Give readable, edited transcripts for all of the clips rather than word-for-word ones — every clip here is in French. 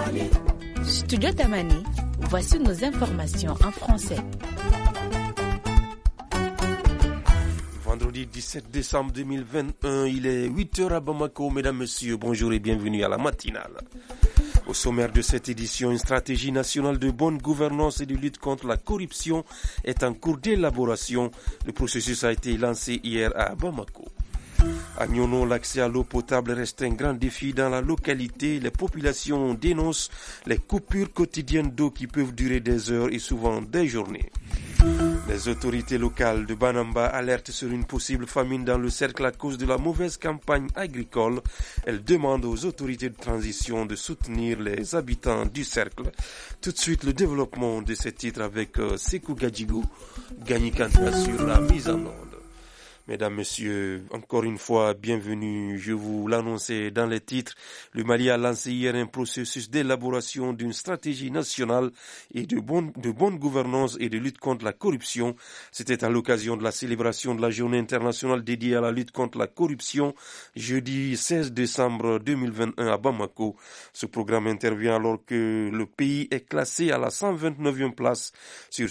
Studio Tamani, voici nos informations en français. Vendredi 17 décembre 2021, il est 8h à Bamako. Mesdames, Messieurs, bonjour et bienvenue à la matinale. Au sommaire de cette édition, une stratégie nationale de bonne gouvernance et de lutte contre la corruption est en cours d'élaboration. Le processus a été lancé hier à Bamako. À Nyono, l'accès à l'eau potable reste un grand défi dans la localité. Les populations dénoncent les coupures quotidiennes d'eau qui peuvent durer des heures et souvent des journées. Les autorités locales de Banamba alertent sur une possible famine dans le cercle à cause de la mauvaise campagne agricole. Elles demandent aux autorités de transition de soutenir les habitants du cercle. Tout de suite, le développement de ces titres avec Sekou Gadjigou, Gagny Kanta sur la mise en onde. Mesdames, Messieurs, encore une fois, bienvenue. Je vous l'annonçais dans les titres. Le Mali a lancé hier un processus d'élaboration d'une stratégie nationale et de bonne gouvernance et de lutte contre la corruption. C'était à l'occasion de la célébration de la journée internationale dédiée à la lutte contre la corruption, jeudi 16 décembre 2021 à Bamako. Ce programme intervient alors que le pays est classé à la 129e place sur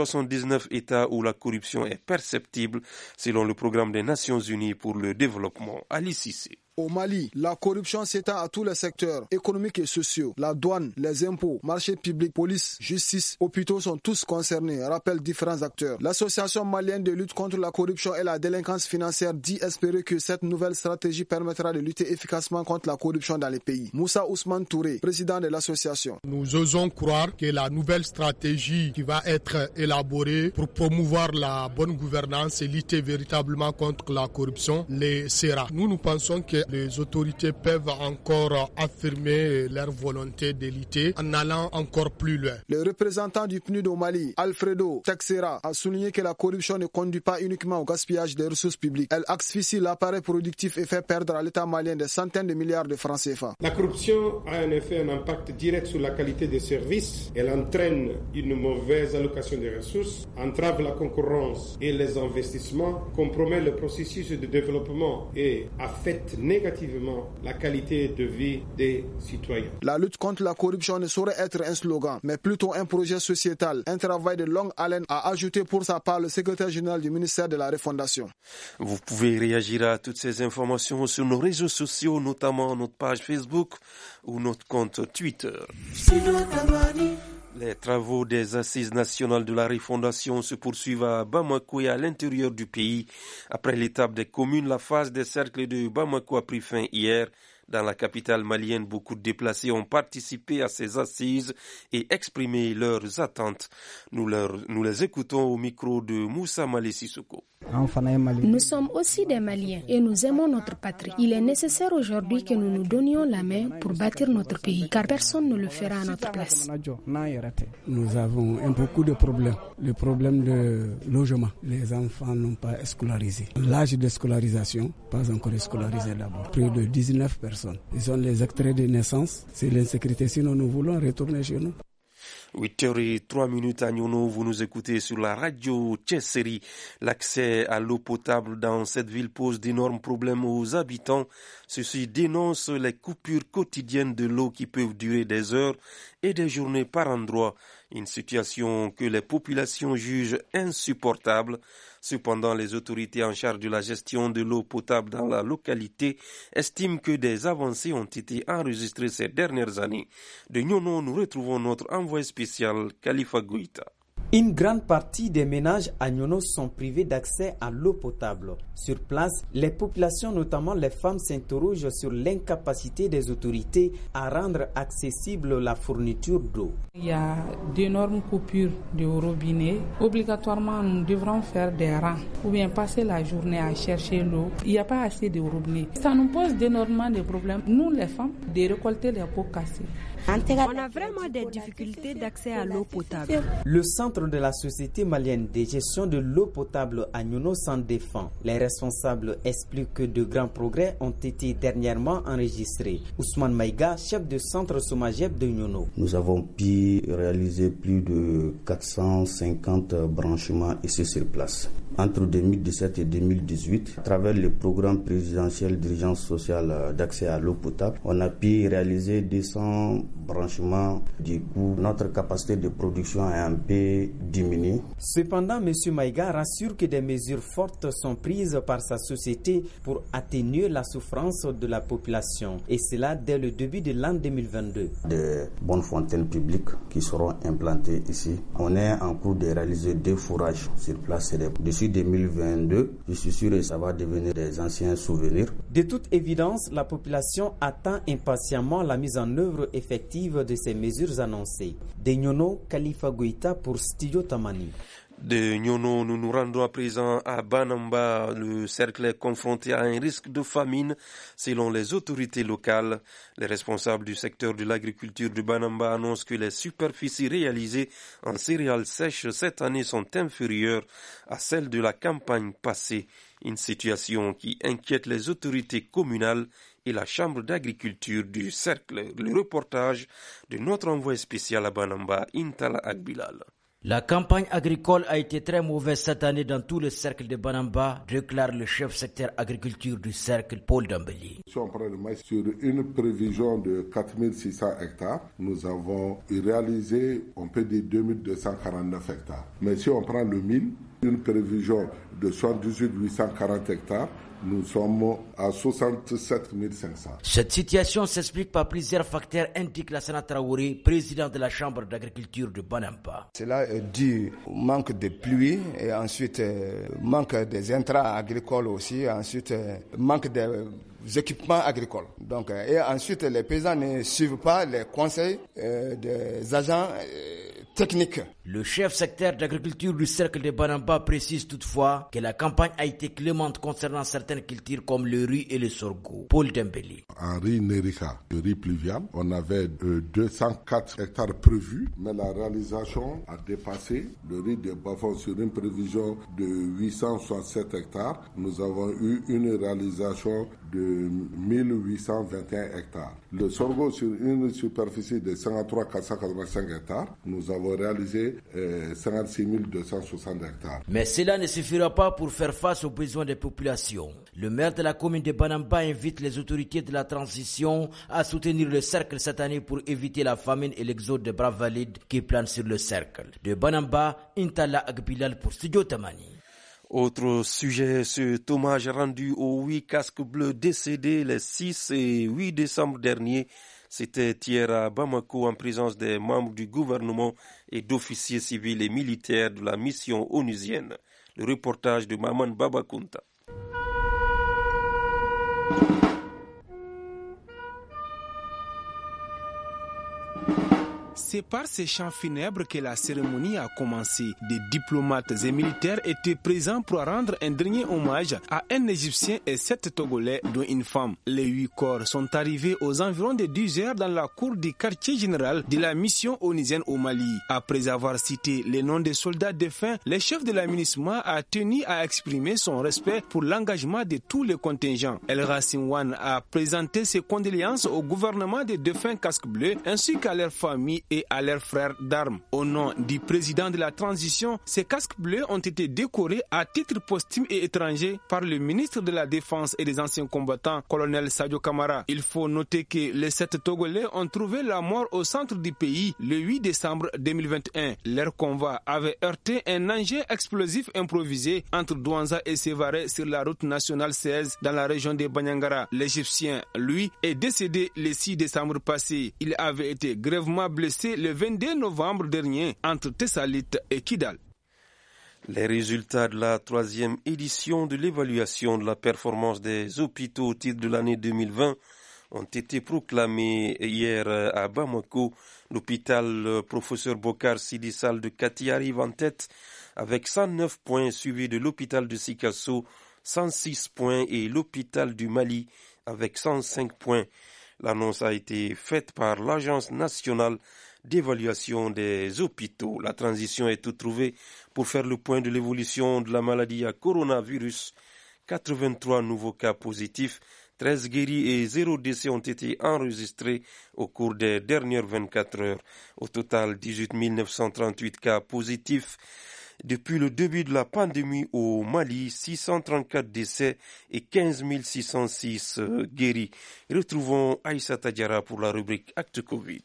179 États où la corruption est perceptible, selon le programme des Nations Unies pour le développement. Ali Cissé. Au Mali, la corruption s'étend à tous les secteurs économiques et sociaux. La douane, les impôts, marchés publics, police, justice, hôpitaux sont tous concernés, rappellent différents acteurs. L'Association malienne de lutte contre la corruption et la délinquance financière dit espérer que cette nouvelle stratégie permettra de lutter efficacement contre la corruption dans les pays. Moussa Ousmane Touré, président de l'association. Nous osons croire que la nouvelle stratégie qui va être élaborée pour promouvoir la bonne gouvernance et lutter véritablement contre la corruption le sera. Nous pensons que les autorités peuvent encore affirmer leur volonté de lutter en allant encore plus loin. Le représentant du PNUD au Mali, Alfredo Texera, a souligné que la corruption ne conduit pas uniquement au gaspillage des ressources publiques. Elle asphyxie l'appareil productif et fait perdre à l'État malien des centaines de milliards de francs CFA. La corruption a en effet un impact direct sur la qualité des services. Elle entraîne une mauvaise allocation des ressources, entrave la concurrence et les investissements, compromet le processus de développement et affecte négativement la qualité de vie des citoyens. La lutte contre la corruption ne saurait être un slogan, mais plutôt un projet sociétal, un travail de longue haleine, a ajouté pour sa part le secrétaire général du ministère de la Refondation. Vous pouvez réagir à toutes ces informations sur nos réseaux sociaux, notamment notre page Facebook ou notre compte Twitter. Les travaux des Assises nationales de la Refondation se poursuivent à Bamako et à l'intérieur du pays. Après l'étape des communes, la phase des cercles de Bamako a pris fin hier. Dans la capitale malienne, beaucoup de déplacés ont participé à ces assises et exprimé leurs attentes. Nous les écoutons au micro de Moussa Malé Sissoko. Nous sommes aussi des Maliens et nous aimons notre patrie. Il est nécessaire aujourd'hui que nous nous donnions la main pour bâtir notre pays, car personne ne le fera à notre place. Nous avons beaucoup de problèmes. Le problème de logement. Les enfants n'ont pas scolarisé. L'âge de scolarisation, pas encore scolarisé d'abord. Plus de 19 personnes. Ils ont les extraits de naissance. C'est l'insécurité. Sinon, nous voulons retourner chez nous. 8h03 à Nyono, vous nous écoutez sur la radio Tchesseri. L'accès à l'eau potable dans cette ville pose d'énormes problèmes aux habitants. Ceux-ci dénoncent les coupures quotidiennes de l'eau qui peuvent durer des heures et des journées par endroit. Une situation que les populations jugent insupportable. Cependant, les autorités en charge de la gestion de l'eau potable dans la localité estiment que des avancées ont été enregistrées ces dernières années. De Nyono, nous retrouvons notre envoyé spécial, Khalifa Goïta. Une grande partie des ménages à Nyono sont privés d'accès à l'eau potable. Sur place, les populations, notamment les femmes, s'interrogent sur l'incapacité des autorités à rendre accessible la fourniture d'eau. Il y a d'énormes coupures de robinet. Obligatoirement, nous devrons faire des rangs ou bien passer la journée à chercher l'eau. Il n'y a pas assez de robinet. Ça nous pose d'énormément de problèmes, nous les femmes, de récolter les pots cassés. On a vraiment des difficultés d'accès à l'eau potable. Le centre de la Société malienne de gestion de l'eau potable à Nyono s'en défend. Les responsables expliquent que de grands progrès ont été dernièrement enregistrés. Ousmane Maïga, chef de centre Somagep de Nyono. Nous avons pu réaliser plus de 450 branchements ici sur place. entre 2017 et 2018, à travers le programme présidentiel d'urgence sociale d'accès à l'eau potable, on a pu réaliser 200 branchements. Du coup, notre capacité de production a un peu diminué. Cependant, M. Maïga rassure que des mesures fortes sont prises par sa société pour atténuer la souffrance de la population, et cela dès le début de l'an 2022. Des bonnes fontaines publiques qui seront implantées ici. On est en cours de réaliser 2 fourrages sur place. D'ici 2022, je suis sûr que ça va devenir des anciens souvenirs. De toute évidence, la population attend impatiemment la mise en œuvre effective de ces mesures annoncées. De Nyono, Khalifa Goïta pour Studio Tamani. De Nyono, nous nous rendons à présent à Banamba. Le cercle est confronté à un risque de famine selon les autorités locales. Les responsables du secteur de l'agriculture de Banamba annoncent que les superficies réalisées en céréales sèches cette année sont inférieures à celles de la campagne passée. Une situation qui inquiète les autorités communales et la chambre d'agriculture du cercle. Le reportage de notre envoyé spécial à Banamba, Intala Agbilal. La campagne agricole a été très mauvaise cette année dans tout le cercle de Banamba, déclare le chef secteur agriculture du cercle, Paul Dambeli. Si on prend le maïs sur une prévision de 4600 hectares, nous avons réalisé, on peut dire 2249 hectares. Mais si on prend le mil, une prévision de 78 840 hectares, nous sommes à 67 500. Cette situation s'explique par plusieurs facteurs, indique Lassana Traoré, président de la Chambre d'agriculture de Banamba. Cela est dû au manque de pluie et ensuite manque des intrants agricoles aussi, ensuite manque des équipements agricoles. Donc, et ensuite, les paysans ne suivent pas les conseils des agents techniques. Le chef secteur d'agriculture du cercle de Banamba précise toutefois que la campagne a été clémente concernant certaines cultures comme le riz et le sorgho. Paul Dembélé. En riz Nerika, le riz pluvial, on avait 204 hectares prévus, mais la réalisation a dépassé le riz de Bafon sur une prévision de 867 hectares. Nous avons eu une réalisation de 1821 hectares. Le sorgho sur une superficie de 53 485 hectares, nous avons réalisé 56 260 hectares. Mais cela ne suffira pas pour faire face aux besoins des populations. Le maire de la commune de Banamba invite les autorités de la transition à soutenir le cercle cette année pour éviter la famine et l'exode de braves valides qui planent sur le cercle. De Banamba, Intala Agbilal pour Studio Tamani. Autre sujet, cet hommage rendu aux 8 casques bleus décédés les 6 et 8 décembre dernier. C'était hier à Bamako en présence des membres du gouvernement et d'officiers civils et militaires de la mission onusienne. Le reportage de Maman Babakunta. C'est par ces chants funèbres que la cérémonie a commencé. Des diplomates et militaires étaient présents pour rendre un dernier hommage à un Égyptien et 7 Togolais, dont une femme. Les 8 corps sont arrivés aux environs de 10 heures dans la cour du quartier général de la mission onusienne au Mali. Après avoir cité les noms des soldats défunts, le chef de l'aménagement a tenu à exprimer son respect pour l'engagement de tous les contingents. El Rassinwan a présenté ses condoléances au gouvernement des défunts casques bleus ainsi qu'à leurs familles et à leurs frères d'armes. Au nom du président de la transition, ces casques bleus ont été décorés à titre posthume et étranger par le ministre de la Défense et des anciens combattants, colonel Sadio Kamara. Il faut noter que les 7 Togolais ont trouvé la mort au centre du pays le 8 décembre 2021. Leur convoi avait heurté un engin explosif improvisé entre Douanza et Sévaré sur la route nationale 16 dans la région de Banyangara. L'Égyptien, lui, est décédé le 6 décembre passé. Il avait été grièvement blessé le 22 novembre dernier entre Tessalit et Kidal. Les résultats de la 3e édition de l'évaluation de la performance des hôpitaux au titre de l'année 2020 ont été proclamés hier à Bamako. L'hôpital professeur Bokar Sidi Sall de Kati arrive en tête avec 109 points, suivi de l'hôpital de Sikasso, 106 points, et l'hôpital du Mali avec 105 points. L'annonce a été faite par l'Agence nationale d'évaluation des hôpitaux. La transition est toute trouvée pour faire le point de l'évolution de la maladie à coronavirus. 83 nouveaux cas positifs, 13 guéris et 0 décès ont été enregistrés au cours des dernières 24 heures. Au total, 18 938 cas positifs. Depuis le début de la pandémie au Mali, 634 décès et 15 606 guéris. Retrouvons Aïssa Tadjara pour la rubrique Acte Covid.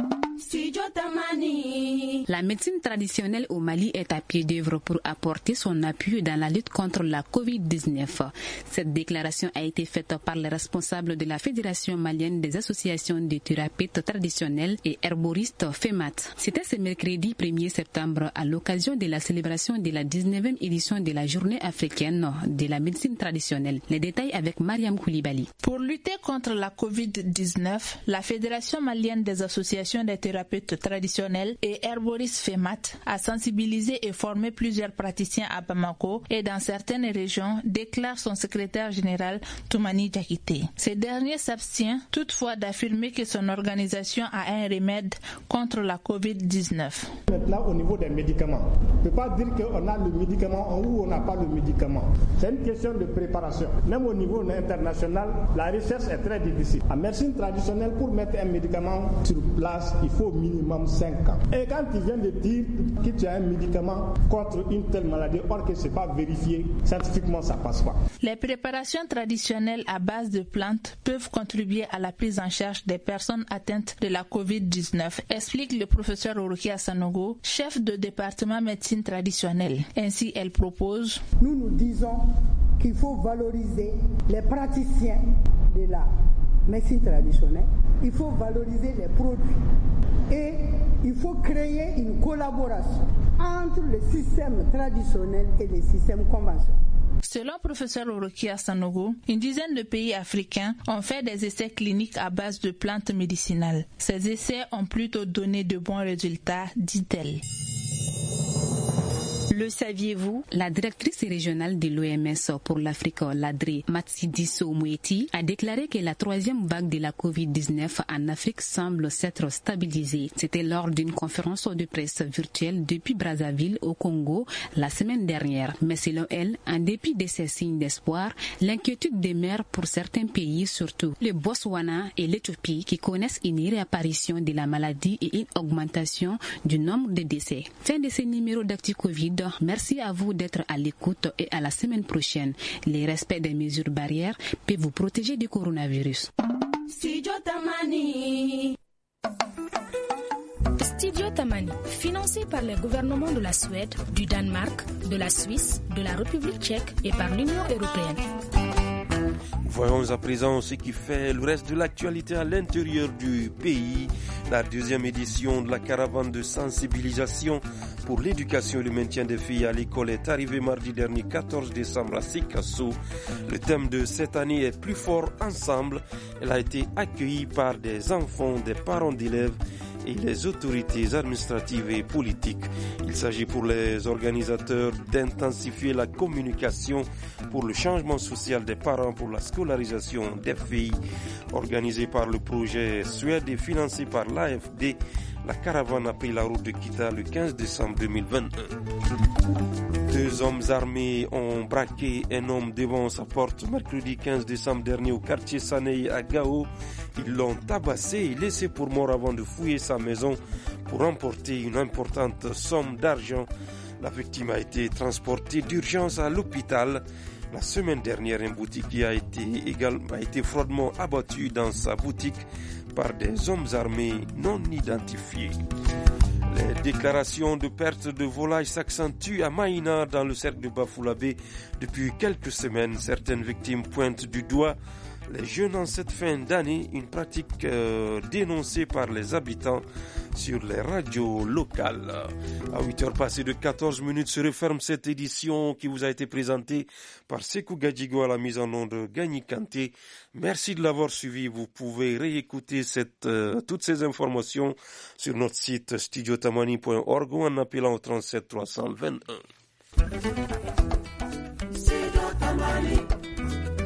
La médecine traditionnelle au Mali est à pied d'œuvre pour apporter son appui dans la lutte contre la Covid-19. Cette déclaration a été faite par les responsables de la Fédération malienne des associations de thérapeutes traditionnels et herboristes FEMAT. C'était ce mercredi 1er septembre à l'occasion de la célébration de la 19e édition de la Journée africaine de la médecine traditionnelle. Les détails avec Mariam Koulibaly. Pour lutter contre la Covid-19, la Fédération malienne des associations des thérapeutes traditionnels et herboristes FEMAT a sensibilisé et formé plusieurs praticiens à Bamako et dans certaines régions, déclare son secrétaire général Toumani Diakité. Ce dernier s'abstient toutefois d'affirmer que son organisation a un remède contre la Covid-19. Maintenant, au niveau des médicaments, on ne peut pas dire qu'on a le médicament ou on n'a pas le médicament. C'est une question de préparation. Même au niveau international, la recherche est très difficile. En médecine traditionnelle, pour mettre un médicament sur place, il faut au minimum 5 ans. Et quand tu viens de dire que tu as un médicament contre une telle maladie, or que ce n'est pas vérifié, scientifiquement ça ne passe pas. Les préparations traditionnelles à base de plantes peuvent contribuer à la prise en charge des personnes atteintes de la Covid-19, explique le professeur Orokia Sanogo, chef de département médecine traditionnelle. Ainsi, elle propose: Nous disons qu'il faut valoriser les praticiens de la médecine traditionnelle, il faut valoriser les produits et il faut créer une collaboration entre le système traditionnel et le système conventionnel. Selon le professeur Orokia Sanogo, une dizaine de pays africains ont fait des essais cliniques à base de plantes médicinales. Ces essais ont plutôt donné de bons résultats, dit-elle. Le saviez-vous? La directrice régionale de l'OMS pour l'Afrique, l'ADRE, Matsidiso Moeti, a déclaré que la troisième vague de la Covid-19 en Afrique semble s'être stabilisée. C'était lors d'une conférence de presse virtuelle depuis Brazzaville au Congo la semaine dernière. Mais selon elle, en dépit de ces signes d'espoir, l'inquiétude demeure pour certains pays, surtout le Botswana et l'Éthiopie, qui connaissent une réapparition de la maladie et une augmentation du nombre de décès. Fin de ce numéro d'Actu Covid. Merci à vous d'être à l'écoute et à la semaine prochaine. Le respect des mesures barrières peut vous protéger du coronavirus. Studio Tamani, financé par les gouvernements de la Suède, du Danemark, de la Suisse, de la République tchèque et par l'Union européenne. Voyons à présent ce qui fait le reste de l'actualité à l'intérieur du pays. La deuxième édition de la caravane de sensibilisation pour l'éducation et le maintien des filles à l'école est arrivée mardi dernier 14 décembre à Sikasso. Le thème de cette année est Plus fort ensemble. Elle a été accueillie par des enfants, des parents d'élèves et les autorités administratives et politiques. Il s'agit pour les organisateurs d'intensifier la communication pour le changement social des parents pour la scolarisation des filles. Organisée par le projet Suède et financé par l'AFD, la caravane a pris la route de Kita le 15 décembre 2021. 2 hommes armés ont braqué un homme devant sa porte mercredi 15 décembre dernier au quartier Sanei à Gao. Ils l'ont tabassé et laissé pour mort avant de fouiller sa maison pour emporter une importante somme d'argent. La victime a été transportée d'urgence à l'hôpital. La semaine dernière, un boutiquier a été froidement abattu dans sa boutique par des hommes armés non identifiés. Les déclarations de perte de volailles s'accentuent à Maïna dans le cercle de Bafoulabé depuis quelques semaines. Certaines victimes pointent du doigt les jeunes en cette fin d'année, une pratique dénoncée par les habitants sur les radios locales. À 8h passées de 14 minutes se referme cette édition qui vous a été présentée par Sekou Gadjigo à la mise en onde de Gagny Kanté. Merci de l'avoir suivi. Vous pouvez réécouter toutes ces informations sur notre site studiotamani.org ou en appelant au 37 321.